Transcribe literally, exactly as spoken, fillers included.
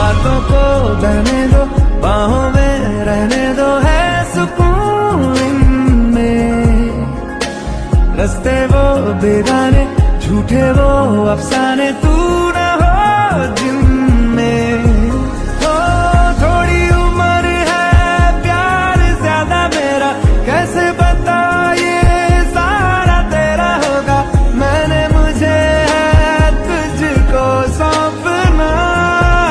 बातों को बहने दो, बाहों में रहने दो, है सुकून इनमें। रस्ते वो बेगाने, झूठे वो अफसाने, तू